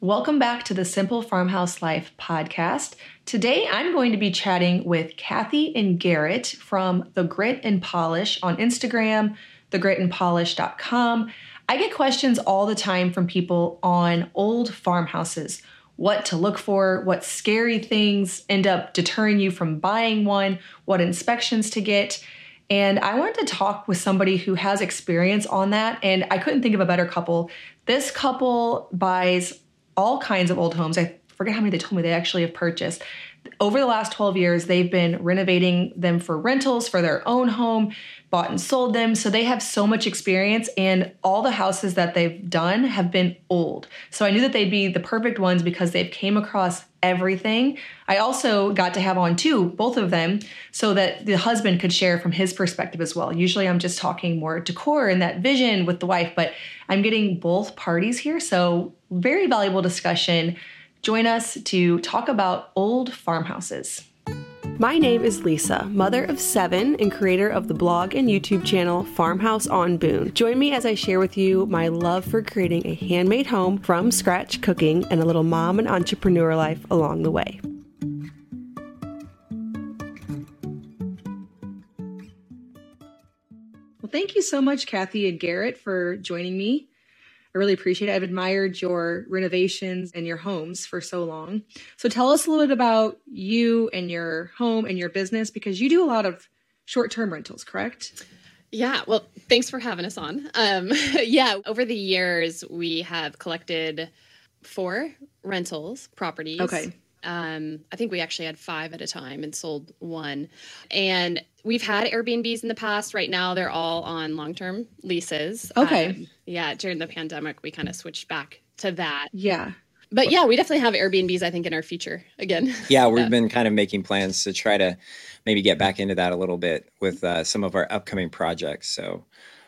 Welcome back to the Simple Farmhouse Life podcast. Today I'm going to be chatting with Kathy and Garrett from The Grit and Polish on Instagram, thegritandpolish.com. I get questions all the time from people on old farmhouses, what to look for, what scary things end up deterring you from buying one, what inspections to get. And I wanted to talk with somebody who has experience on that, and I couldn't think of a better couple. This couple buys all kinds of old homes. I forget how many they told me they actually have purchased. Over the last 12 years, they've been renovating them for rentals, for their own home, bought and sold them. So they have so much experience, and all the houses that they've done have been old. So I knew that they'd be the perfect ones because they've came across everything. I also got to have on both of them, so that the husband could share from his perspective as well. Usually I'm just talking more decor and that vision with the wife, but I'm getting both parties here. So very valuable discussion. Join us to talk about old farmhouses. My name is Lisa, mother of 7 and creator of the blog and YouTube channel Farmhouse on Boone. Join me as I share with you my love for creating a handmade home from scratch cooking and a little mom and entrepreneur life along the way. Well, thank you so much, Kathy and Garrett, for joining me. I really appreciate it. I've admired your renovations and your homes for so long. So tell us a little bit about you and your home and your business, because you do a lot of short-term rentals, correct? Yeah. Well, thanks for having us on. Over the years, we have collected 4 rentals properties. Okay. I think we actually had 5 at a time and sold 1. And we've had Airbnbs in the past. Right now, they're all on long-term leases. Okay. During the pandemic, we kind of switched back to that. Yeah. But yeah, we definitely have Airbnbs, I think, in our future again. Yeah, we've been kind of making plans to try to maybe get back into that a little bit with some of our upcoming projects. So,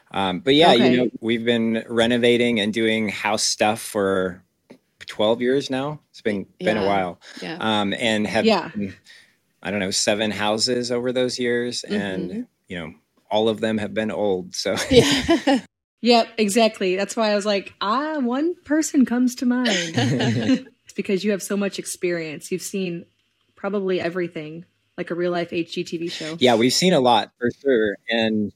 we've been renovating and doing house stuff for 12 years now. It's been a while. Yeah. And have, 7 houses over those years. And, all of them have been old. So yeah. Yep, exactly. That's why I was like, one person comes to mind. It's because you have so much experience. You've seen probably everything, like a real life HGTV show. Yeah, we've seen a lot for sure. And,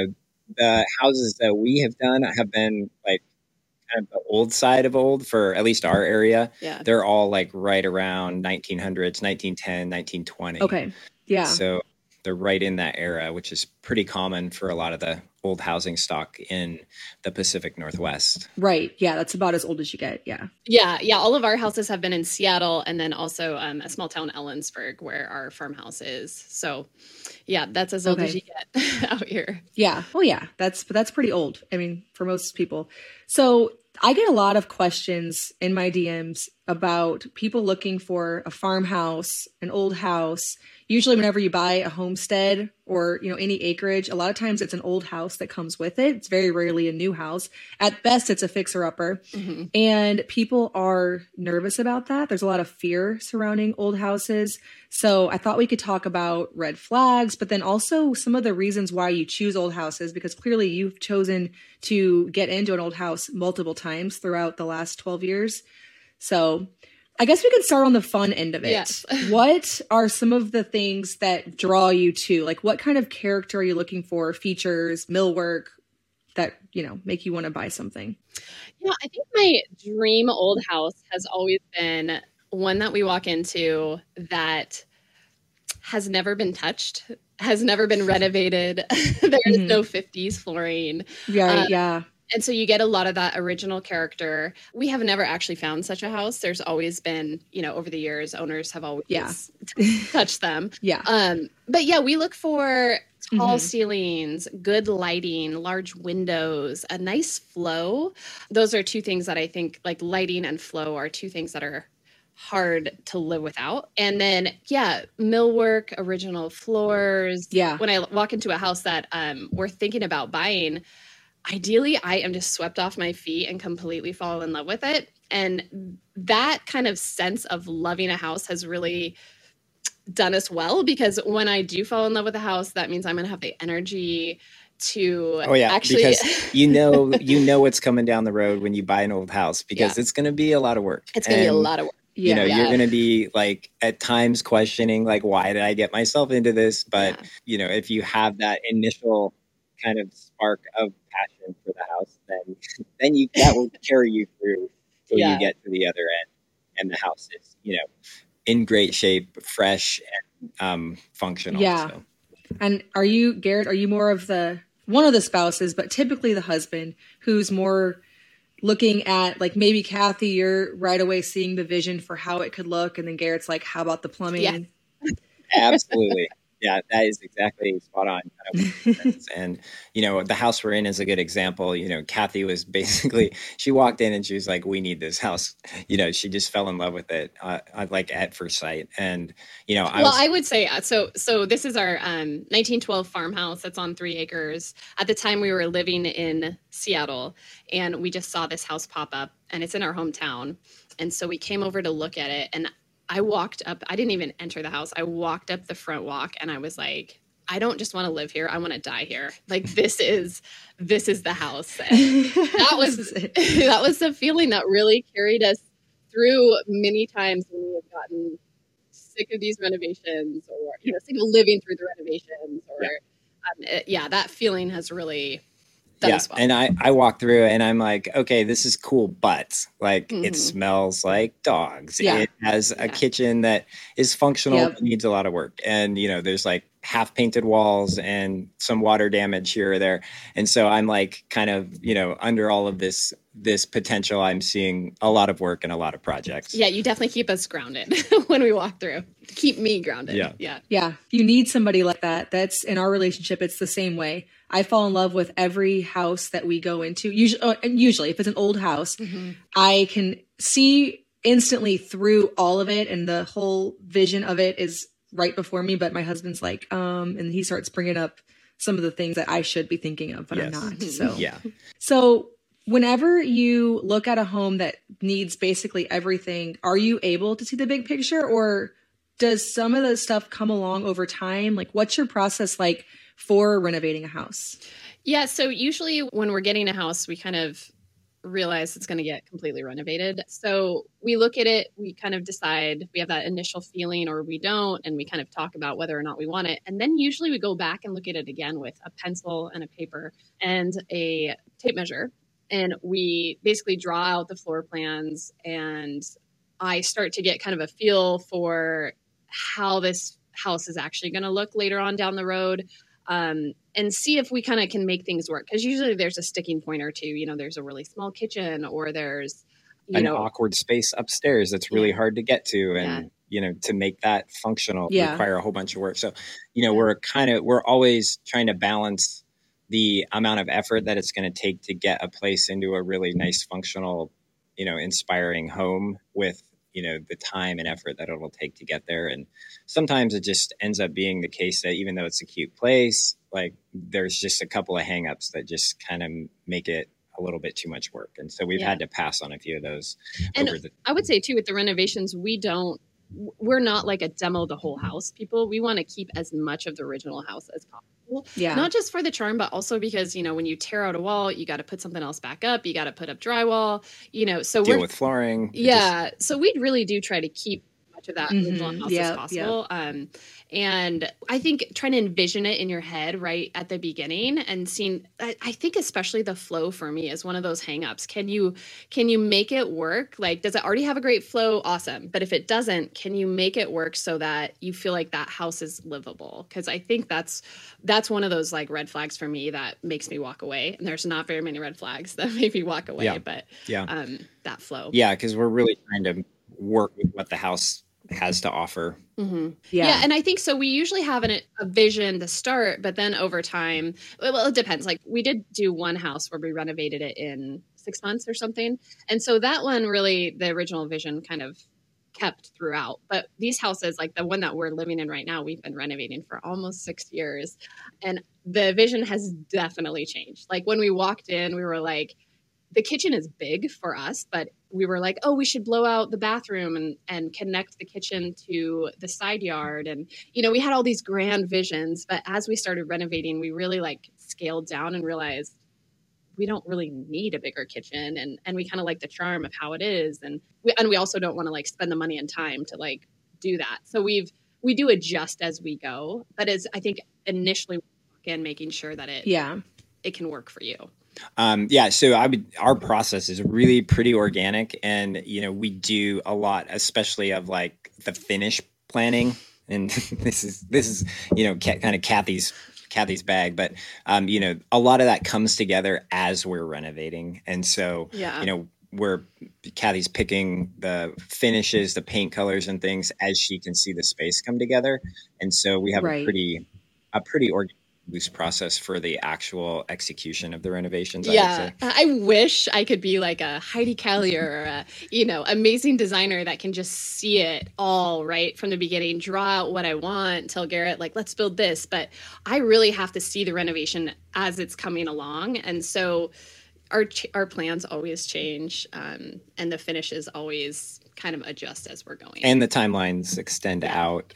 the houses that we have done have been like kind of the old side of old for at least our area. Yeah. They're all like right around 1900s, 1910, 1920. Okay. Yeah. So they're right in that era, which is pretty common for a lot of the old housing stock in the Pacific Northwest. Right. Yeah. That's about as old as you get. Yeah. Yeah. Yeah. All of our houses have been in Seattle, and then also a small town, Ellensburg, where our farmhouse is. So yeah, that's as old as you get out here. Yeah. Oh yeah. That's pretty old. I mean, for most people. So I get a lot of questions in my DMs about people looking for a farmhouse, an old house. Usually whenever you buy a homestead or, any acreage, a lot of times it's an old house that comes with it. It's very rarely a new house. At best, it's a fixer-upper. Mm-hmm. And people are nervous about that. There's a lot of fear surrounding old houses. So I thought we could talk about red flags, but then also some of the reasons why you choose old houses, because clearly you've chosen to get into an old house multiple times throughout the last 12 years. So I guess we could start on the fun end of it. Yes. What are some of the things that draw you to? Like, what kind of character are you looking for? Features, millwork that, make you want to buy something? Yeah, I think my dream old house has always been one that we walk into that has never been touched, has never been renovated. There is no 50s flooring. Yeah. And so you get a lot of that original character. We have never actually found such a house. There's always been, over the years, owners have always touched them. Yeah. But yeah, we look for tall ceilings, good lighting, large windows, a nice flow. Those are 2 things that I think, like lighting and flow, are 2 things that are hard to live without. And then, millwork, original floors. Yeah. When I walk into a house that we're thinking about buying, ideally, I am just swept off my feet and completely fall in love with it. And that kind of sense of loving a house has really done us well, because when I do fall in love with a house, that means I'm going to have the energy to actually, because you know what's coming down the road when you buy an old house, because it's going to be a lot of work. It's going to be a lot of work. You know, you're going to be like at times questioning, like, why did I get myself into this? But, you know, if you have that initial kind of spark of passion for the house, then that will carry you through till you get to the other end. And the house is, you know, in great shape, fresh, and functional. Yeah. So. And Garrett, are you more of one of the spouses, but typically the husband, who's more looking at, like, maybe Kathy, you're right away seeing the vision for how it could look, and then Garrett's like, how about the plumbing? Yeah. Absolutely. Yeah, that is exactly spot on. And, you know, the house we're in is a good example. You know, Kathy was basically, she walked in and she was like, we need this house. You know, she just fell in love with it, like at first sight. And, you know, I would say, so this is our 1912 farmhouse that's on 3 acres. At the time we were living in Seattle, and we just saw this house pop up, and it's in our hometown. And so we came over to look at it, and I walked up, I didn't even enter the house. I walked up the front walk, and I was like, I don't just want to live here. I want to die here. Like, this is the house. And that was the feeling that really carried us through many times when we have gotten sick of these renovations, or, you know, sick of living through the renovations, or that feeling has really done as well. And I walk through and I'm like, okay, this is cool, but like, it smells like dogs. Yeah. It has a kitchen that is functional, but needs a lot of work. And, you know, there's like half painted walls and some water damage here or there. And so I'm like, kind of, you know, under all of this potential, I'm seeing a lot of work and a lot of projects. Yeah, you definitely keep us grounded when we walk through. Keep me grounded. Yeah. You need somebody like that. That's in our relationship. It's the same way. I fall in love with every house that we go into. Usually if it's an old house, I can see instantly through all of it, and the whole vision of it is right before me. But my husband's like, and he starts bringing up some of the things that I should be thinking of, but I'm not. So whenever you look at a home that needs basically everything, are you able to see the big picture, or does some of the stuff come along over time? Like, what's your process like for renovating a house? Yeah, so usually when we're getting a house, we kind of realize it's going to get completely renovated. So we look at it, we kind of decide, we have that initial feeling or we don't, and we kind of talk about whether or not we want it. And then usually we go back and look at it again with a pencil and a paper and a tape measure. And we basically draw out the floor plans, and I start to get kind of a feel for how this house is actually going to look later on down the road. And see if we kind of can make things work. Because usually there's a sticking point or two. You know, there's a really small kitchen, or there's an awkward space upstairs that's really hard to get to. And, you know, to make that functional require a whole bunch of work. So, you know, we're always trying to balance the amount of effort that it's going to take to get a place into a really nice, functional, you know, inspiring home with, you know, the time and effort that it'll take to get there. And sometimes it just ends up being the case that even though it's a cute place, like there's just a couple of hangups that just kind of make it a little bit too much work. And so we've had to pass on a few of those. And I would say too, with the renovations, we're not like a demo the whole house people. We want to keep as much of the original house as possible. Yeah. Not just for the charm, but also because, you know, when you tear out a wall, you got to put something else back up. You got to put up drywall, you know, so deal with flooring. Yeah. So we really do try to keep much of that original house as possible. And I think trying to envision it in your head right at the beginning and seeing, I think especially the flow for me is one of those hangups. Can you make it work? Like, does it already have a great flow? Awesome. But if it doesn't, can you make it work so that you feel like that house is livable? Because I think that's one of those like red flags for me that makes me walk away. And there's not very many red flags that make me walk away, but that flow. Yeah. Cause we're really trying to work with what the house has to offer. Yeah. And I think so. We usually have a vision to start, but then over time, well, it depends. Like we did do one house where we renovated it in 6 months or something. And so that one really, the original vision kind of kept throughout. But these houses, like the one that we're living in right now, we've been renovating for almost 6 years. And the vision has definitely changed. Like when we walked in, we were like, the kitchen is big for us, but we were like, oh, we should blow out the bathroom and connect the kitchen to the side yard. And, you know, we had all these grand visions, but as we started renovating, we really like scaled down and realized we don't really need a bigger kitchen, and we kind of like the charm of how it is. And we also don't want to like spend the money and time to like do that. So we do adjust as we go, but as I think initially again, making sure that it can work for you. So our process is really pretty organic, and, you know, we do a lot, especially of like the finish planning. And this is, you know, kind of Kathy's bag, but, you know, a lot of that comes together as we're renovating. And so, you know, Kathy's picking the finishes, the paint colors and things as she can see the space come together. And so we have a pretty organic, loose process for the actual execution of the renovations. I wish I could be like a Heidi Callier or a, you know, amazing designer that can just see it all right from the beginning, draw out what I want, tell Garrett like, let's build this. But I really have to see the renovation as it's coming along. And so our plans always change, and the finishes always kind of adjust as we're going. And the timelines extend out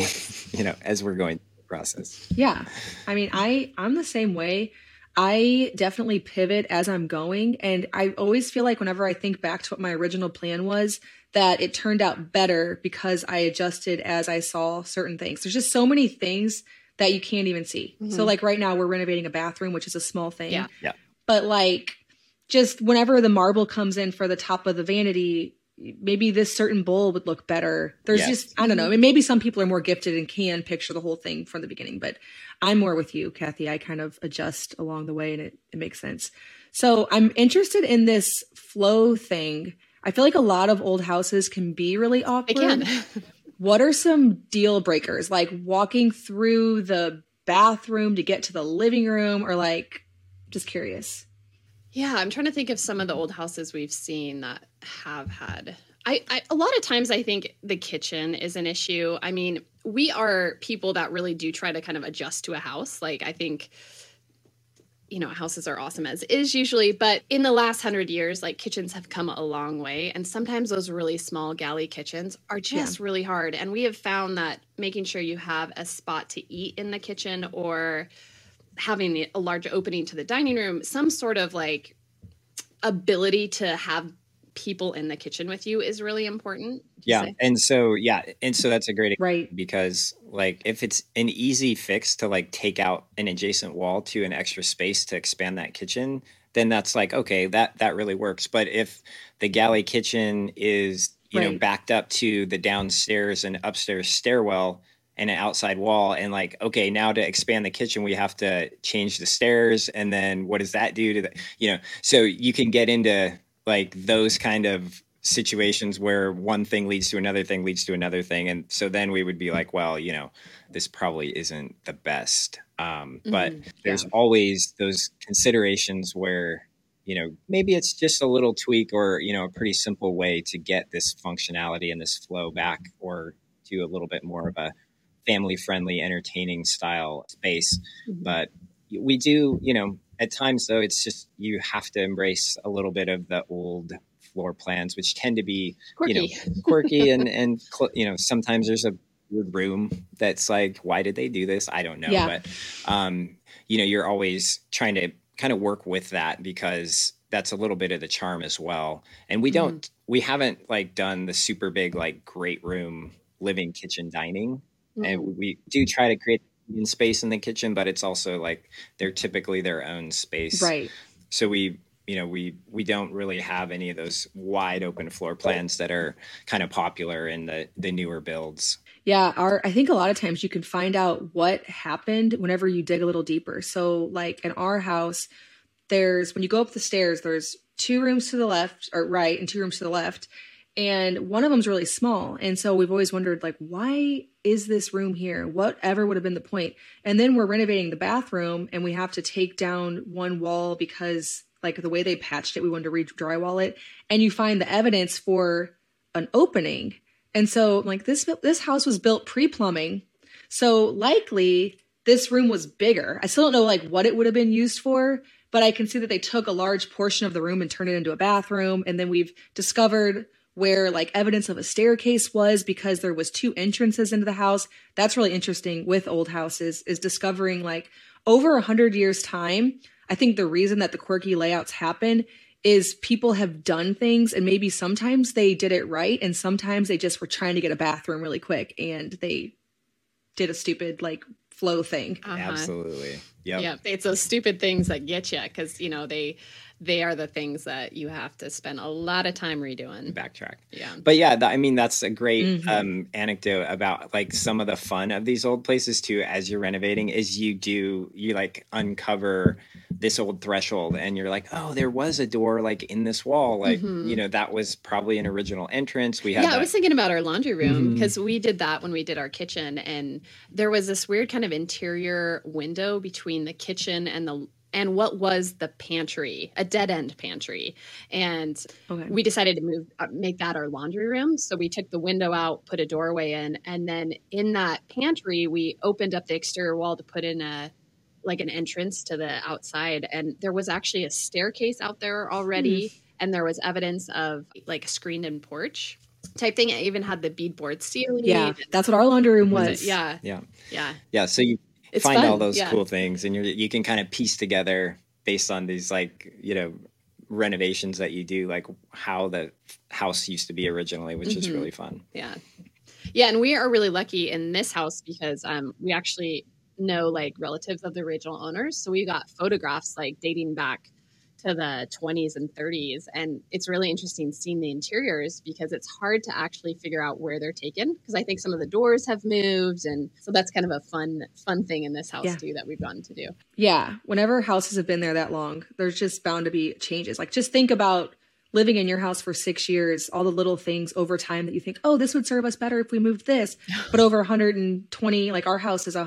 as we're going process. Yeah. I mean, I'm the same way. I definitely pivot as I'm going. And I always feel like whenever I think back to what my original plan was, that it turned out better because I adjusted as I saw certain things. There's just so many things that you can't even see. Mm-hmm. So like right now we're renovating a bathroom, which is a small thing. Yeah. But like just whenever the marble comes in for the top of the vanity, maybe this certain bowl would look better. There's just, I don't know. I mean, maybe some people are more gifted and can picture the whole thing from the beginning, but I'm more with you, Kathy. I kind of adjust along the way and it makes sense. So I'm interested in this flow thing. I feel like a lot of old houses can be really awkward. It can. What are some deal breakers? Like walking through the bathroom to get to the living room, or like, just curious. Yeah, I'm trying to think of some of the old houses we've seen that have had. A lot of times I think the kitchen is an issue. I mean, we are people that really do try to kind of adjust to a house. Like, I think, you know, houses are awesome as is usually, but in the last 100 years, like kitchens have come a long way. And sometimes those really small galley kitchens are just really hard. And we have found that making sure you have a spot to eat in the kitchen, or having a large opening to the dining room, some sort of like ability to have people in the kitchen with you is really important. And so that's a great right, because like if it's an easy fix to like take out an adjacent wall to an extra space to expand that kitchen, then that's like, okay, that really works. But if the galley kitchen is, you know, backed up to the downstairs and upstairs stairwell and an outside wall, and like, okay, now to expand the kitchen, we have to change the stairs. And then what does that do to the, you know, so you can get into like those kind of situations where one thing leads to another thing leads to another thing. And so then we would be like, well, you know, this probably isn't the best. But there's always those considerations where, you know, maybe it's just a little tweak or, you know, a pretty simple way to get this functionality and this flow back, or to a little bit more of a family-friendly, entertaining style space. But we do, you know, at times though, it's just, you have to embrace a little bit of the old floor plans, which tend to be, quirky. You know, quirky and, you know, sometimes there's a weird room that's like, why did they do this? I don't know. But, you know, you're always trying to kind of work with that, because that's a little bit of the charm as well. And we haven't like done the super big, like great room, living, kitchen, dining. And we do try to create space in the kitchen, but it's also like they're typically their own space. Right. So we don't really have any of those wide open floor plans that are kind of popular in the newer builds. Yeah. I think a lot of times you can find out what happened whenever you dig a little deeper. So like in our house, when you go up the stairs, there's 2 rooms to the left or right and 2 rooms to the left. And one of them's really small. And so we've always wondered, like, why is this room here? Whatever would have been the point? And then we're renovating the bathroom and we have to take down one wall because like the way they patched it, we wanted to re-drywall it. And you find the evidence for an opening. And so like this house was built pre-plumbing. So likely this room was bigger. I still don't know like what it would have been used for, but I can see that they took a large portion of the room and turned it into a bathroom. And then we've discovered where like evidence of a staircase was, because there was 2 entrances into the house. That's really interesting with old houses, is discovering like, over 100 years time, I think the reason that the quirky layouts happen is people have done things and maybe sometimes they did it right and sometimes they just were trying to get a bathroom really quick and they did a stupid like flow thing. Absolutely. Yep. Yeah. It's those stupid things that get you because, you know, they are the things that you have to spend a lot of time redoing. Backtrack. Yeah. But yeah, I mean, that's a great anecdote about like some of the fun of these old places too, as you're renovating is you like uncover this old threshold and you're like, oh, there was a door like in this wall. Like, you know, that was probably an original entrance. We had I was thinking about our laundry room because we did that when we did our kitchen. And there was this weird kind of interior window between the kitchen and what was the pantry, a dead end pantry. And we decided to make that our laundry room. So we took the window out, put a doorway in, and then in that pantry, we opened up the exterior wall to put in an entrance to the outside. And there was actually a staircase out there already. And there was evidence of like a screened in porch type thing. It even had the beadboard ceiling. Yeah, that's what our laundry room was. Yeah. So you it's find fun. all those cool things and you can kind of piece together based on these like, you know, renovations that you do, like how the house used to be originally, which is really fun. Yeah. And we are really lucky in this house because we actually know like relatives of the original owners. So we got photographs like dating back to the 20s and 30s. And it's really interesting seeing the interiors because it's hard to actually figure out where they're taken because I think some of the doors have moved. And so that's kind of a fun thing in this house too that we've gotten to do. Yeah. Whenever houses have been there that long, there's just bound to be changes. Like just think about living in your house for 6 years, all the little things over time that you think, oh, this would serve us better if we moved this. But over 120, like our house is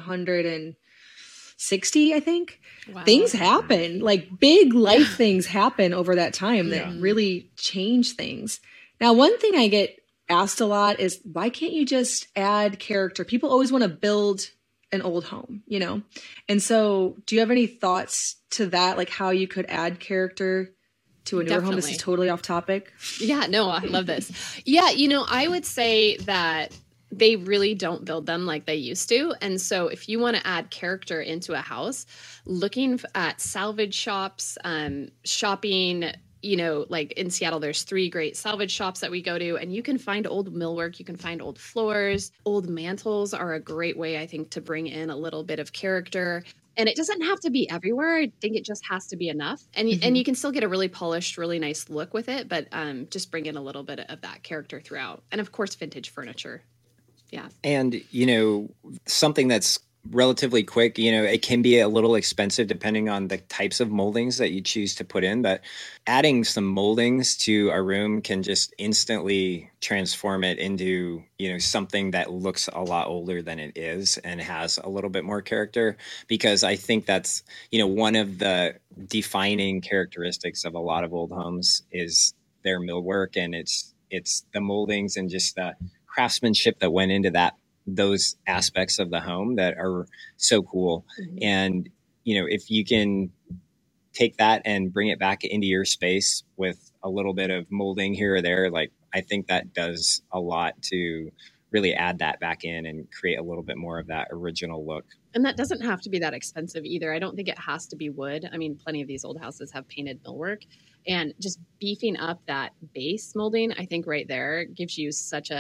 160, I think. Wow. Things happen, like big life things happen over that time that really change things. Now, one thing I get asked a lot is why can't you just add character? People always want to build an old home, you know? And so do you have any thoughts to that? Like how you could add character to a newer home? This is totally off topic. Yeah, no, I love this. Yeah, you know, I would say that they really don't build them like they used to. And so if you want to add character into a house, looking at salvage shops, shopping, you know, like in Seattle, there's 3 great salvage shops that we go to, and you can find old millwork, you can find old floors. Old mantles are a great way, I think, to bring in a little bit of character. And it doesn't have to be everywhere. I think it just has to be enough. And and you can still get a really polished, really nice look with it, but just bring in a little bit of that character throughout. And of course, vintage furniture. Yeah. And, you know, something that's relatively quick, you know, it can be a little expensive depending on the types of moldings that you choose to put in, but adding some moldings to a room can just instantly transform it into, you know, something that looks a lot older than it is and has a little bit more character, because I think that's, you know, one of the defining characteristics of a lot of old homes is their millwork, and it's the moldings and just the craftsmanship that went into those aspects of the home that are so cool. And, you know, if you can take that and bring it back into your space with a little bit of molding here or there, like, I think that does a lot to really add that back in and create a little bit more of that original look. And that doesn't have to be that expensive either. I don't think it has to be wood. I mean, plenty of these old houses have painted millwork, and just beefing up that base molding, I think right there gives you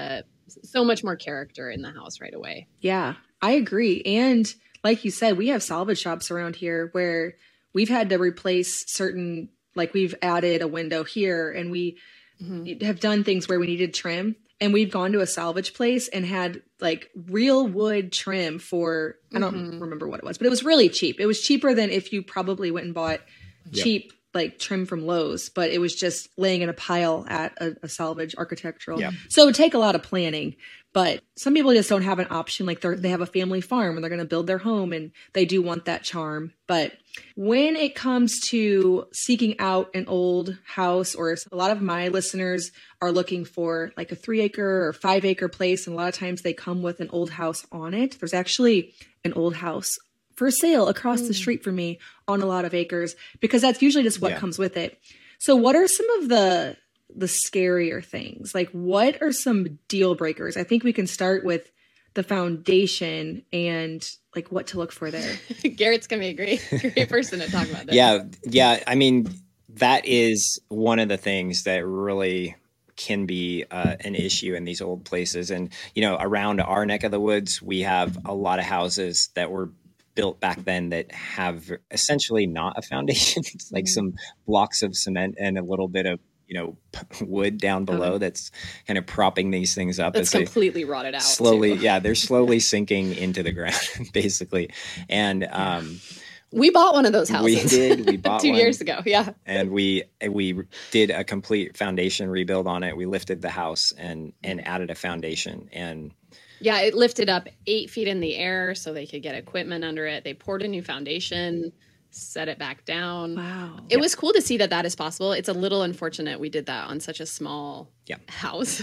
so much more character in the house right away. Yeah, I agree. And like you said, we have salvage shops around here where we've had to replace certain, like we've added a window here, and we have done things where we needed trim, and we've gone to a salvage place and had like real wood trim for, I don't remember what it was, but it was really cheap. It was cheaper than if you probably went and bought cheap like trim from Lowe's, but it was just laying in a pile at a salvage architectural. Yeah. So it would take a lot of planning, but some people just don't have an option. Like they have a family farm and they're going to build their home, and they do want that charm. But when it comes to seeking out an old house, or a lot of my listeners are looking for like a 3-acre or 5-acre place, and a lot of times they come with an old house on it. There's actually an old house for sale across the street from me on a lot of acres, because that's usually just what comes with it. So what are some of the scarier things? Like, what are some deal breakers? I think we can start with the foundation and like what to look for there? Garrett's gonna be a great person to talk about this. Yeah. I mean, that is one of the things that really can be an issue in these old places. And, around our neck of the woods, we have a lot of houses that were built back then that have essentially not a foundation. It's like some blocks of cement and a little bit of, wood down below that's kind of propping these things up. It's completely rotted out. Slowly, they're slowly sinking into the ground, basically. And we bought one of those houses. We did. We bought 2 years ago. Yeah. And we did a complete foundation rebuild on it. We lifted the house and added a foundation. And yeah, it lifted up 8 feet in the air so they could get equipment under it. They poured a new foundation, set it back down. Wow. It was cool to see that is possible. It's a little unfortunate we did that on such a small house.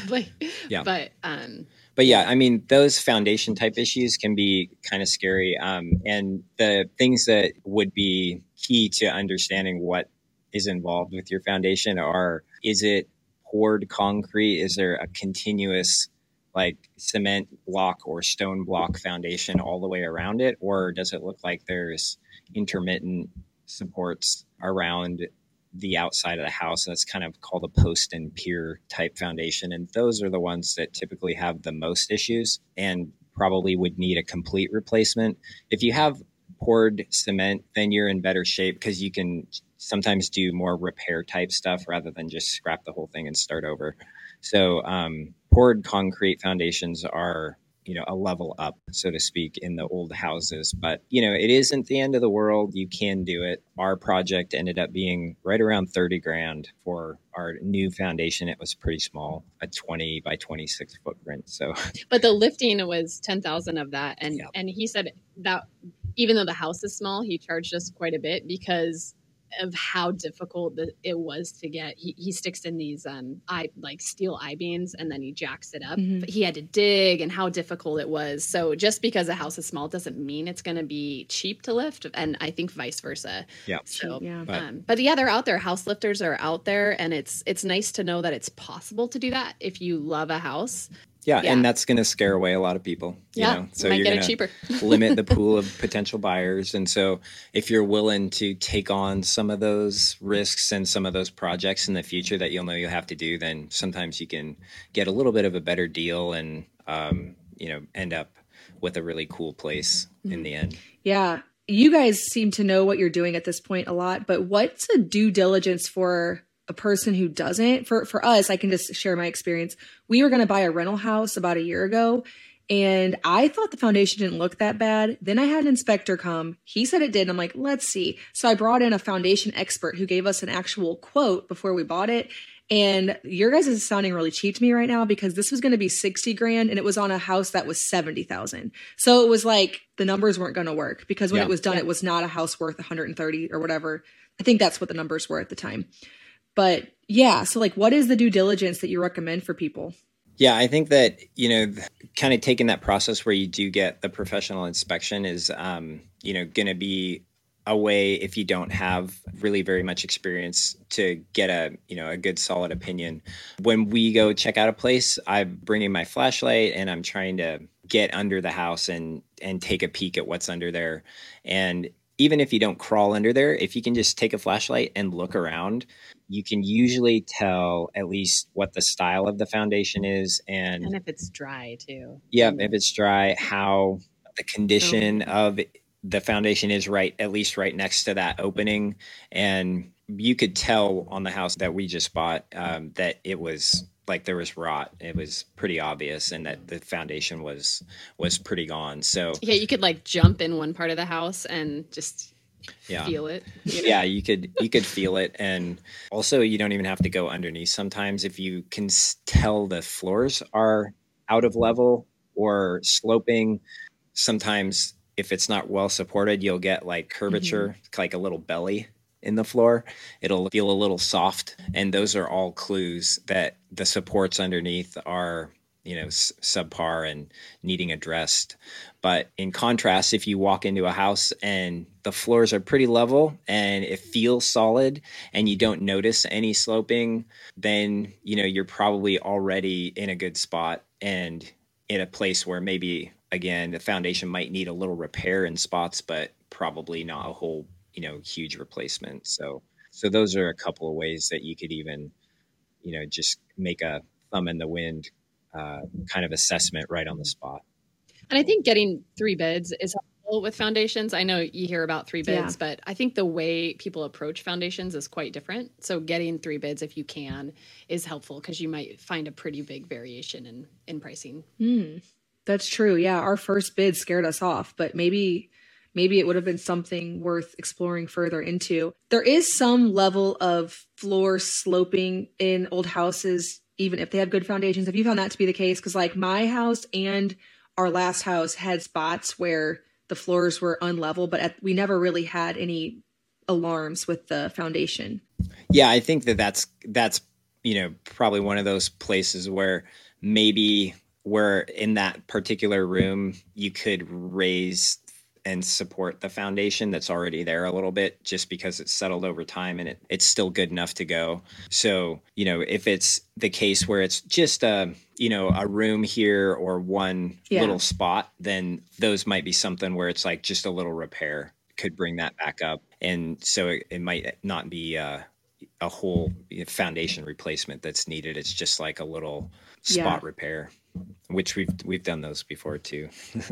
But yeah, I mean, those foundation type issues can be kind of scary. And the things that would be key to understanding what is involved with your foundation are, is it poured concrete? Is there a continuous like cement block or stone block foundation all the way around it? Or does it look like there's intermittent supports around the outside of the house? And that's kind of called a post and pier type foundation. And those are the ones that typically have the most issues and probably would need a complete replacement. If you have poured cement, then you're in better shape because you can sometimes do more repair type stuff rather than just scrap the whole thing and start over. So poured concrete foundations are, a level up, so to speak, in the old houses. But, it isn't the end of the world. You can do it. Our project ended up being right around 30 grand for our new foundation. It was pretty small, a 20 by 26 footprint. So, but the lifting was 10,000 of that. And he said that even though the house is small, he charged us quite a bit because of how difficult it was to get. He sticks in these steel I-beams and then he jacks it up. But he had to dig and how difficult it was. So just because a house is small doesn't mean it's going to be cheap to lift, and I think vice versa. Yeah. So but they're out there. House lifters are out there, and it's nice to know that it's possible to do that if you love a house. Yeah, and that's going to scare away a lot of people. So you're going to limit the pool of potential buyers. And so if you're willing to take on some of those risks and some of those projects in the future that you'll have to do, then sometimes you can get a little bit of a better deal and, end up with a really cool place in the end. Yeah. You guys seem to know what you're doing at this point a lot, but what's a due diligence for a person who doesn't? For us, I can just share my experience. We were going to buy a rental house about a year ago, and I thought the foundation didn't look that bad. Then I had an inspector come. He said it did. And I'm like, let's see. So I brought in a foundation expert who gave us an actual quote before we bought it. And your guys is sounding really cheap to me right now because this was going to be 60 grand and it was on a house that was 70,000. So it was like the numbers weren't going to work because when it was done, it was not a house worth 130 or whatever. I think that's what the numbers were at the time. But yeah, so like what is the due diligence that you recommend for people? Yeah, I think that, kind of taking that process where you do get the professional inspection is, going to be a way, if you don't have really very much experience, to get a good solid opinion. When we go check out a place, I bring in my flashlight and I'm trying to get under the house and take a peek at what's under there. And even if you don't crawl under there, if you can just take a flashlight and look around, you can usually tell at least what the style of the foundation is. And if it's dry too. Yeah, if it's dry, how the condition of the foundation is at least right next to that opening. And you could tell on the house that we just bought that it was like there was rot. It was pretty obvious, and that the foundation was pretty gone. So yeah, you could like jump in one part of the house and just feel it. Yeah, you could feel it. And also you don't even have to go underneath. Sometimes if you can tell the floors are out of level or sloping, sometimes if it's not well supported, you'll get like curvature, like a little belly in the floor. It'll feel a little soft. And those are all clues that the supports underneath are, subpar and needing addressed. But in contrast, if you walk into a house and the floors are pretty level and it feels solid and you don't notice any sloping, then, you're probably already in a good spot. And in a place where maybe, again, the foundation might need a little repair in spots, but probably not a whole, huge replacement. So those are a couple of ways that you could even, just make a thumb in the wind kind of assessment right on the spot. And I think getting 3 bids is helpful with foundations. I know you hear about 3 bids, but I think the way people approach foundations is quite different. So getting 3 bids, if you can, is helpful because you might find a pretty big variation in pricing. That's true. Yeah. Our first bid scared us off, but maybe it would have been something worth exploring further into. There is some level of floor sloping in old houses, even if they have good foundations. Have you found that to be the case? Because like my house and our last house had spots where the floors were unlevel, but we never really had any alarms with the foundation. Yeah, I think that's probably one of those places where maybe where in that particular room you could raise and support the foundation that's already there a little bit, just because it's settled over time and it's still good enough to go. So, if it's the case where it's just a room here or one little spot, then those might be something where it's like just a little repair could bring that back up. And so it might not be a whole foundation replacement that's needed. It's just like a little spot repair, which we've done those before too.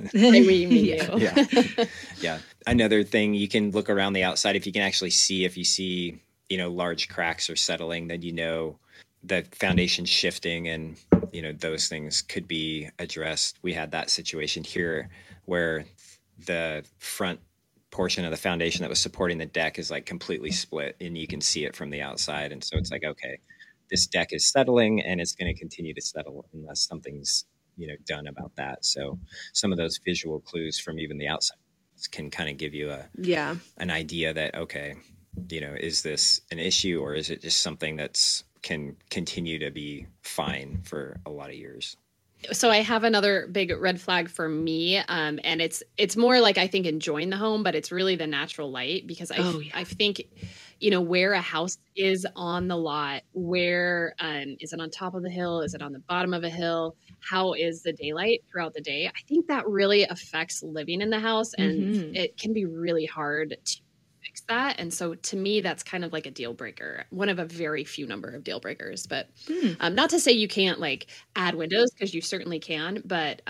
Yeah. Another thing, you can look around the outside. If you see large cracks or settling, then the foundation shifting, and those things could be addressed. We had that situation here where the front portion of the foundation that was supporting the deck is like completely split, and you can see it from the outside. And so it's like, okay, this deck is settling and it's going to continue to settle unless something's done about that. So some of those visual clues from even the outside can kind of give you an idea that, okay, is this an issue, or is it just something that's can continue to be fine for a lot of years? So I have another big red flag for me, and it's more like, I think, enjoying the home, but it's really the natural light, because I think, where a house is on the lot, where is it on top of the hill? Is it on the bottom of a hill? How is the daylight throughout the day? I think that really affects living in the house, and it can be really hard to fix that. And so to me, that's kind of like a deal breaker, one of a very few number of deal breakers. But not to say you can't like add windows, because you certainly can. But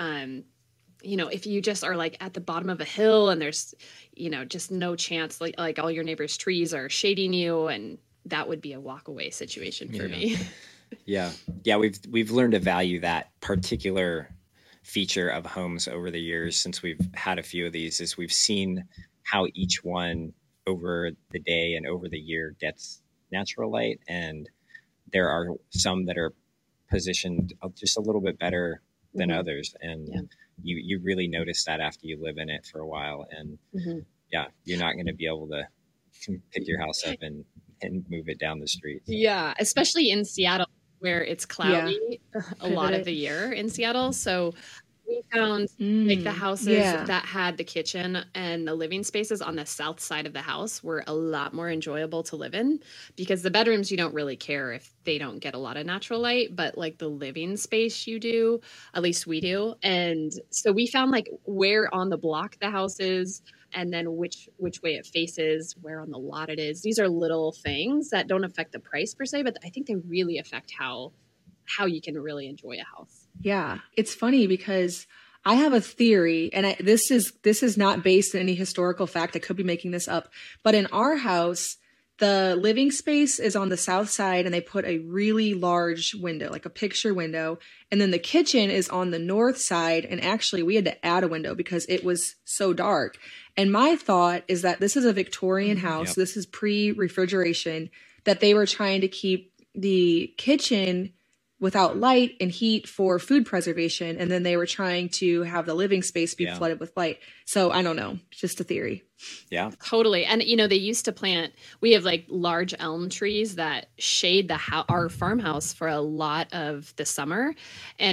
if you just are like at the bottom of a hill and there's just no chance, like all your neighbors' trees are shading you, and that would be a walk away situation for me. Yeah. We've learned to value that particular feature of homes over the years since we've had a few of these. Is we've seen how each one over the day and over the year gets natural light, and there are some that are positioned just a little bit better than others, and you really notice that after you live in it for a while, and you're not going to be able to pick your house up and move it down the street. Yeah, especially in Seattle, where it's cloudy a lot of the year in Seattle. So we found like the houses that had the kitchen and the living spaces on the south side of the house were a lot more enjoyable to live in, because the bedrooms, you don't really care if they don't get a lot of natural light, but like the living space you do, at least we do. And so we found like where on the block the house is, and then which way it faces, where on the lot it is. These are little things that don't affect the price per se, but I think they really affect how you can really enjoy a house. Yeah. It's funny because I have a theory, and this is not based on any historical fact. I could be making this up, but in our house, the living space is on the south side, and they put a really large window, like a picture window. And then the kitchen is on the north side. And actually we had to add a window because it was so dark. And my thought is that this is a Victorian house. Yep. This is pre-refrigeration, that they were trying to keep the kitchen without light and heat for food preservation. And then they were trying to have the living space be flooded with light. So I don't know, just a theory. Yeah, totally. And, they used to plant, we have like large elm trees that shade our farmhouse for a lot of the summer. And it's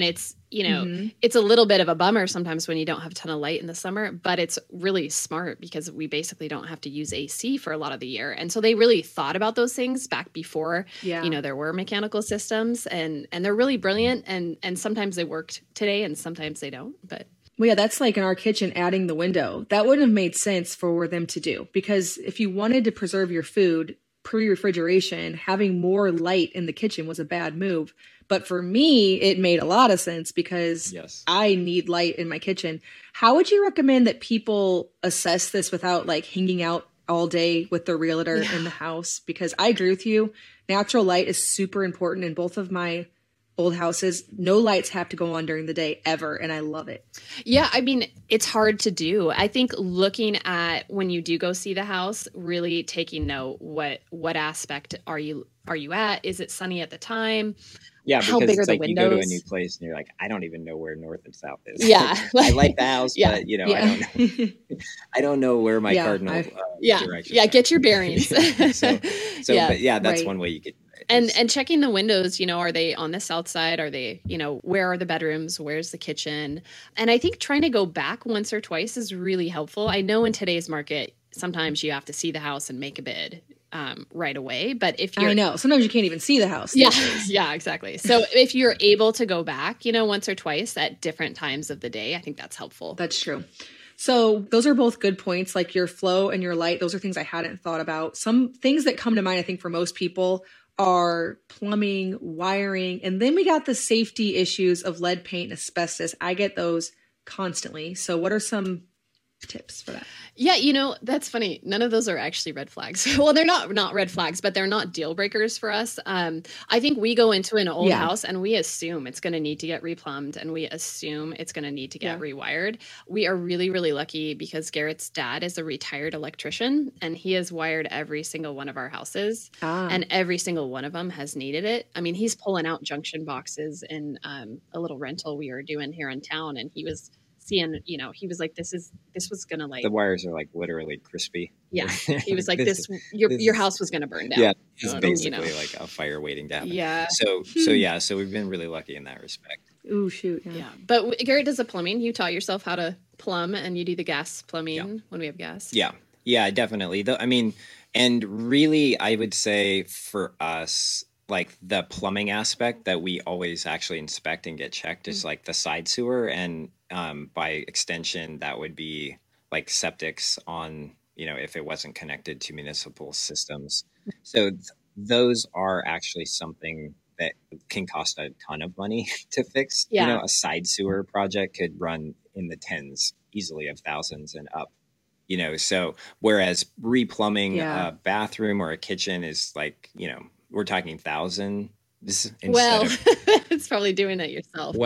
it's a little bit of a bummer sometimes when you don't have a ton of light in the summer, but it's really smart because we basically don't have to use AC for a lot of the year. And so they really thought about those things back before, there were mechanical systems, and they're really brilliant. And sometimes they worked today and sometimes they don't, but. Well, yeah, that's like in our kitchen, adding the window. That wouldn't have made sense for them to do, because if you wanted to preserve your food pre-refrigeration, having more light in the kitchen was a bad move. But for me, it made a lot of sense because I need light in my kitchen. How would you recommend that people assess this without like hanging out all day with the realtor in the house? Because I agree with you. Natural light is super important in both of my old houses. No lights have to go on during the day ever, and I love it. Yeah, I mean, it's hard to do. I think looking at when you do go see the house, really taking note, what aspect are you at? Is it sunny at the time? Yeah, how big are the windows? You go to a new place and you're like, I don't even know where north and south is. Yeah, I like the house, but I don't know where my cardinal direction. Yeah, get your bearings. But that's one way you could. And checking the windows, are they on the south side? Are they, where are the bedrooms? Where's the kitchen? And I think trying to go back once or twice is really helpful. I know in today's market, sometimes you have to see the house and make a bid right away. But if you're... I know. Sometimes you can't even see the house. Yeah, exactly. So if you're able to go back, once or twice at different times of the day, I think that's helpful. That's true. So those are both good points, like your flow and your light. Those are things I hadn't thought about. Some things that come to mind, I think, for most people are plumbing, wiring, and then we got the safety issues of lead paint and asbestos. I get those constantly. So what are some tips for that? Yeah, that's funny. None of those are actually red flags. Well, they're not red flags, but they're not deal breakers for us. I think we go into an old house and we assume it's going to need to get replumbed, and we assume it's going to need to get rewired. We are really, really lucky because Garrett's dad is a retired electrician, and he has wired every single one of our houses, and every single one of them has needed it. I mean, he's pulling out junction boxes in a little rental we were doing here in town, and he was seeing, he was like, this was gonna, like, the wires are like literally crispy. Yeah, he was like, your house was gonna burn down. Yeah, it's basically like a fire waiting to happen. Yeah. So we've been really lucky in that respect. Ooh, shoot. Yeah. But Garrett does the plumbing. You taught yourself how to plumb, and you do the gas plumbing when we have gas. Yeah, definitely. And really, I would say for us, like the plumbing aspect that we always actually inspect and get checked is like the side sewer, and by extension that would be like septics on, if it wasn't connected to municipal systems. So those are actually something that can cost a ton of money to fix. A side sewer project could run in the tens easily of thousands and up. So whereas replumbing a bathroom or a kitchen is like, we're talking $1,000. It's probably doing it yourself.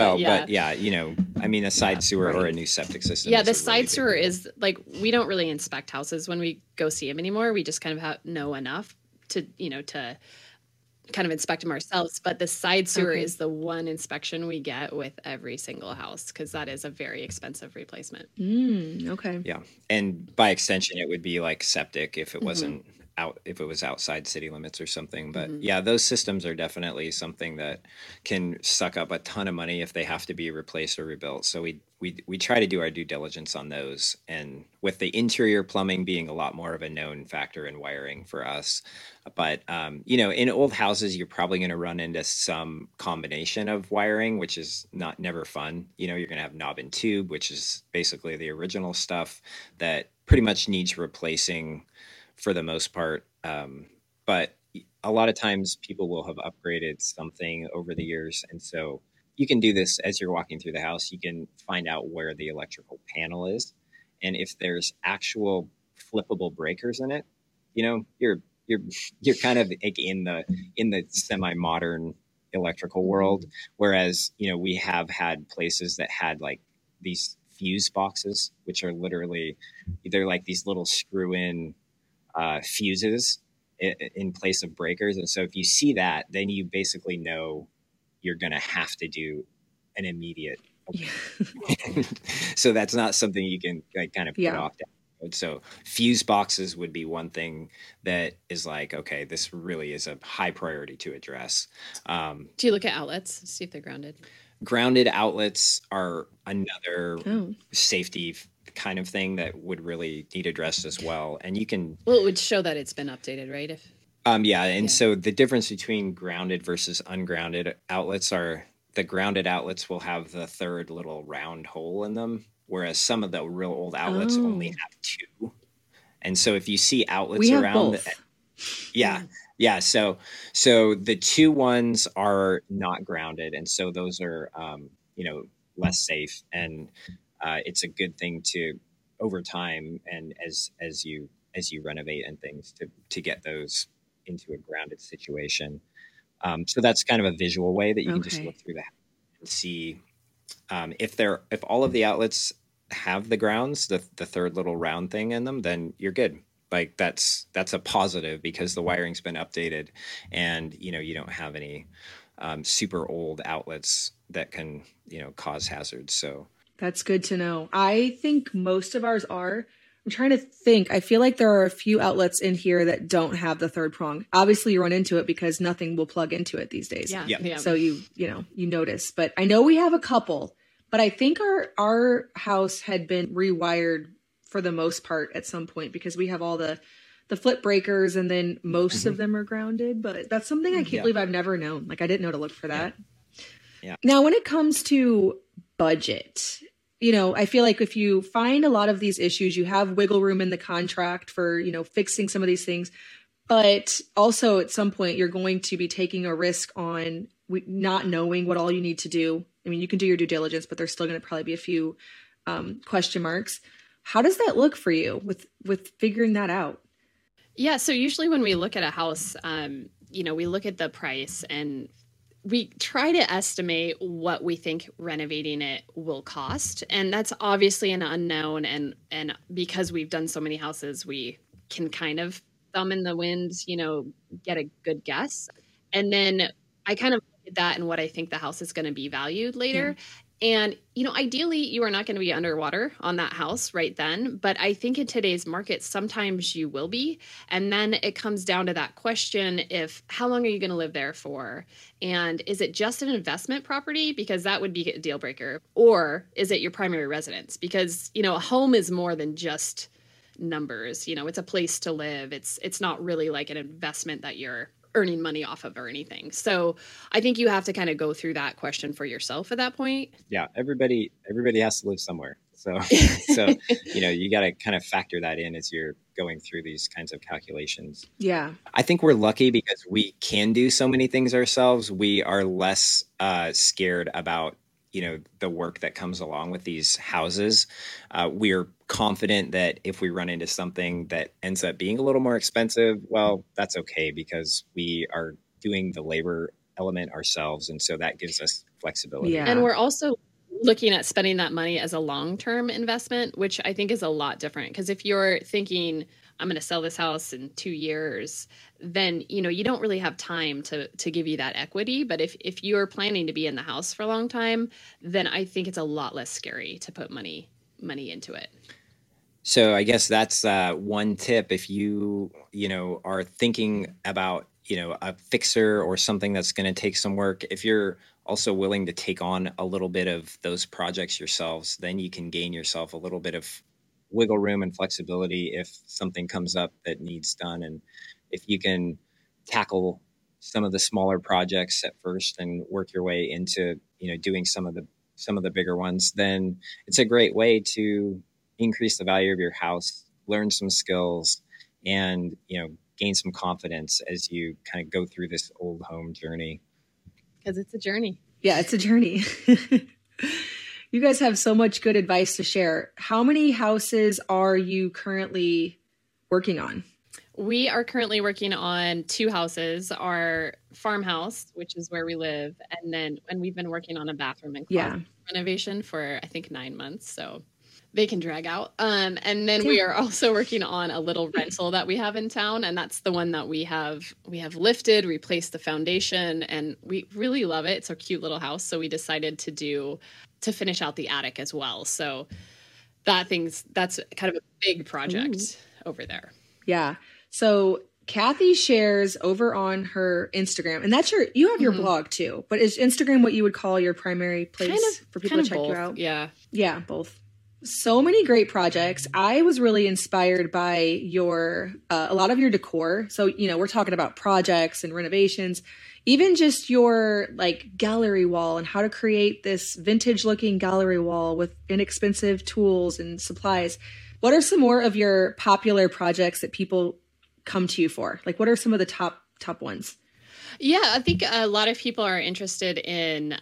I mean, a side sewer or a new septic system. Yeah, the side sewer is like, we don't really inspect houses when we go see them anymore. We just kind of know enough to, to kind of inspect them ourselves. But the side sewer is the one inspection we get with every single house, because that is a very expensive replacement. Okay. Yeah. And by extension, it would be like septic if it wasn't if it was outside city limits or something. But those systems are definitely something that can suck up a ton of money if they have to be replaced or rebuilt. So we try to do our due diligence on those, and with the interior plumbing being a lot more of a known factor in wiring for us. But in old houses, you're probably going to run into some combination of wiring, which is never fun. You're going to have knob and tube, which is basically the original stuff that pretty much needs replacing for the most part. But a lot of times people will have upgraded something over the years. And so you can do this as you're walking through the house. You can find out where the electrical panel is. And if there's actual flippable breakers in it, you're kind of like in the semi-modern electrical world. Whereas, we have had places that had like these fuse boxes, which are literally, they're like these little screw-in fuses in place of breakers. And so if you see that, then you basically know you're going to have to do an immediate. So that's not something you can kind of put off down. So fuse boxes would be one thing that is like, okay, this really is a high priority to address. Do you look at outlets to see if they're grounded? Grounded outlets are another safety kind of thing that would really need addressed as well. And you can... Well, it would show that it's been updated, right? So the difference between grounded versus ungrounded outlets are the grounded outlets will have the third little round hole in them, whereas some of the real old outlets only have two. And so if you see outlets around... Yeah. So the two ones are not grounded. And so those are, less safe. And it's a good thing to, over time, and as you renovate and things, to get those into a grounded situation. So that's kind of a visual way that you can just look through that and see if all of the outlets have the grounds, the third little round thing in them, then you're good. Like that's a positive because the wiring's been updated, and you don't have any super old outlets that can cause hazards. So that's good to know. I think most of ours are. I'm trying to think. I feel like there are a few outlets in here that don't have the third prong. Obviously, you run into it because nothing will plug into it these days. Yeah. So you notice. But I know we have a couple. But I think our house had been rewired for the most part at some point because we have all the flip breakers, and then most of them are grounded. But that's something I can't believe I've never known. Like I didn't know to look for that. Yeah. Now, when it comes to budget, I feel like if you find a lot of these issues, you have wiggle room in the contract for, fixing some of these things. But also at some point, you're going to be taking a risk on not knowing what all you need to do. I mean, you can do your due diligence, but there's still going to probably be a few question marks. How does that look for you with figuring that out? Yeah. So usually when we look at a house, we look at the price and we try to estimate what we think renovating it will cost. And that's obviously an unknown. And because we've done so many houses, we can kind of thumb in the wind, get a good guess. And then I kind of look at that and what I think the house is going to be valued later. Yeah. And, ideally you are not going to be underwater on that house right then. But I think in today's market, sometimes you will be. And then it comes down to that question how long are you going to live there for? And is it just an investment property? Because that would be a deal breaker. Or is it your primary residence? Because, a home is more than just numbers. It's a place to live. It's not really like an investment that you're earning money off of or anything. So I think you have to kind of go through that question for yourself at that point. Yeah. Everybody has to live somewhere. So, you got to kind of factor that in as you're going through these kinds of calculations. Yeah. I think we're lucky because we can do so many things ourselves. We are less scared about, the work that comes along with these houses. We're confident that if we run into something that ends up being a little more expensive, well, that's okay because we are doing the labor element ourselves. And so that gives us flexibility. Yeah. And we're also looking at spending that money as a long-term investment, which I think is a lot different. Because if you're thinking, I'm going to sell this house in 2 years, then, you don't really have time to give you that equity. But if you're planning to be in the house for a long time, then I think it's a lot less scary to put money into it. So I guess that's one tip. If you, are thinking about, a fixer or something that's going to take some work, if you're also willing to take on a little bit of those projects yourselves, then you can gain yourself a little bit of wiggle room and flexibility if something comes up that needs done. And if you can tackle some of the smaller projects at first and work your way into, doing some of the bigger ones, then it's a great way to increase the value of your house, learn some skills, and, gain some confidence as you kind of go through this old home journey. Because it's a journey. Yeah, it's a journey. You guys have so much good advice to share. How many houses are you currently working on? We are currently working on 2 houses, our farmhouse, which is where we live, and we've been working on a bathroom and closet renovation for, I think, 9 months. So they can drag out. And then we are also working on a little rental that we have in town. And that's the one that we have lifted, replaced the foundation, and we really love it. It's a cute little house. So we decided to finish out the attic as well. So that's kind of a big project over there. Yeah. So Kathy shares over on her Instagram, and that's you have your blog too, but is Instagram what you would call your primary place for people to check you out? Yeah. Yeah, both. So many great projects. I was really inspired by your, a lot of your decor. So, we're talking about projects and renovations, even just your like gallery wall and how to create this vintage looking gallery wall with inexpensive tools and supplies. What are some more of your popular projects that people come to you for? Like, what are some of the top ones? Yeah, I think a lot of people are interested in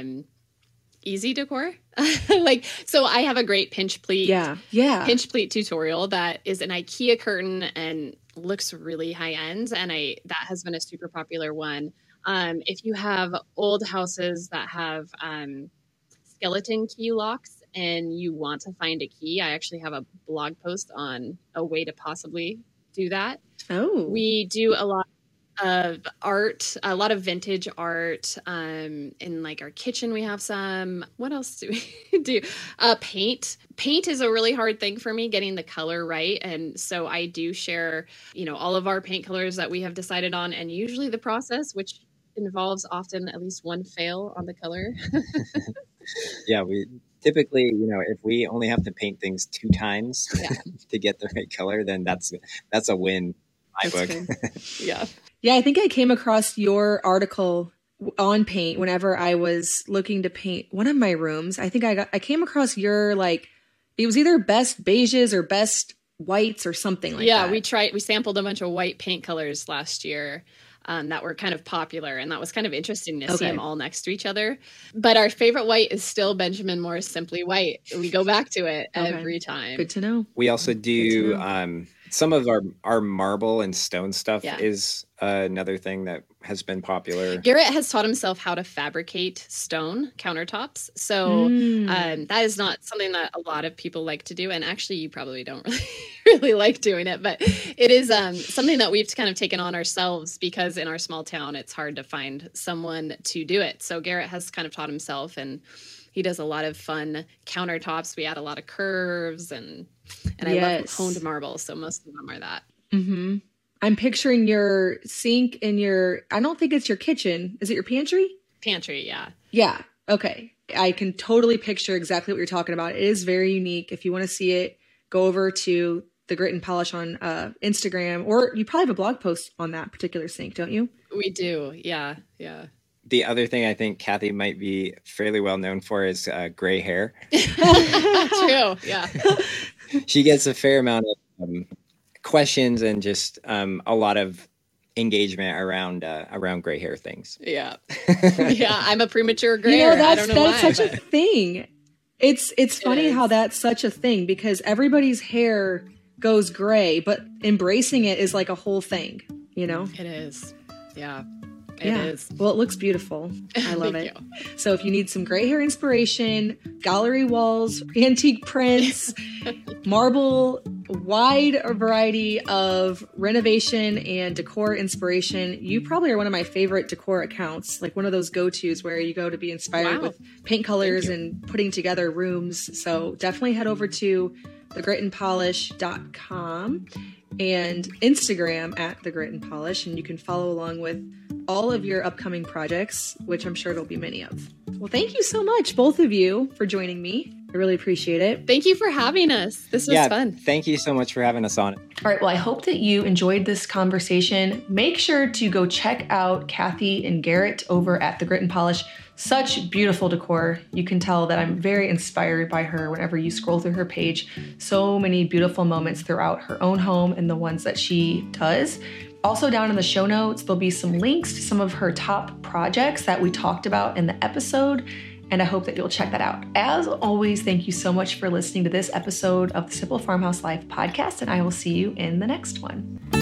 easy decor. So I have a great pinch pleat. Pinch pleat tutorial that is an IKEA curtain and looks really high end. And that has been a super popular one. If you have old houses that have skeleton key locks and you want to find a key, I actually have a blog post on a way to possibly do that. Oh, we do a lot of art, a lot of vintage art. In like our kitchen, we have some. What else do we do? Paint. Paint is a really hard thing for me, getting the color right. And so I do share, all of our paint colors that we have decided on, and usually the process, which involves often at least one fail on the color. Yeah, we typically, if we only have to paint things 2 times to get the right color, then that's a win. My book. Yeah. Yeah, I think I came across your article on paint whenever I was looking to paint one of my rooms. I think I came across your it was either best beiges or best whites or something like that. Yeah, we sampled a bunch of white paint colors last year that were kind of popular, and that was kind of interesting to see them all next to each other. But our favorite white is still Benjamin Moore Simply White. We go back to it every time. Good to know. We also do some of our marble and stone stuff is another thing that has been popular. Garrett has taught himself how to fabricate stone countertops. So that is not something that a lot of people like to do. And actually, you probably don't really like doing it. But it is something that we've kind of taken on ourselves because in our small town, it's hard to find someone to do it. So Garrett has kind of taught himself, and he does a lot of fun countertops. We add a lot of curves, and I love honed marble. So most of them are that. Mm-hmm. I'm picturing your sink in I don't think it's your kitchen. Is it your pantry? Pantry, yeah. Yeah. Okay. I can totally picture exactly what you're talking about. It is very unique. If you want to see it, go over to the Grit and Polish on Instagram, or you probably have a blog post on that particular sink, don't you? We do. Yeah. Yeah. The other thing I think Kathy might be fairly well known for is gray hair. True. Yeah. She gets a fair amount of questions and just a lot of engagement around gray hair things. Yeah. Yeah. I'm a premature gray hair. I don't know that's why, such a thing. It's funny how that's such a thing because everybody's hair goes gray, but embracing it is like a whole thing, It is. Yeah. It is. Well, it looks beautiful. I love it. You. So if you need some gray hair inspiration, gallery walls, antique prints, marble, wide variety of renovation and decor inspiration, you probably are one of my favorite decor accounts, like one of those go-tos where you go to be inspired with paint colors and putting together rooms. So definitely head over to thegritandpolish.com and Instagram at The Grit and Polish, and you can follow along with all of your upcoming projects, which I'm sure there'll be many of. Well, thank you so much, both of you, for joining me. I really appreciate it. Thank you for having us. This was fun. Thank you so much for having us on. All right. Well, I hope that you enjoyed this conversation. Make sure to go check out Kathy and Garrett over at The Grit and Polish. Such beautiful decor. You can tell that I'm very inspired by her whenever you scroll through her page. So many beautiful moments throughout her own home and the ones that she does. Also down in the show notes, there'll be some links to some of her top projects that we talked about in the episode, and I hope that you'll check that out. As always, thank you so much for listening to this episode of the Simple Farmhouse Life podcast, and I will see you in the next one.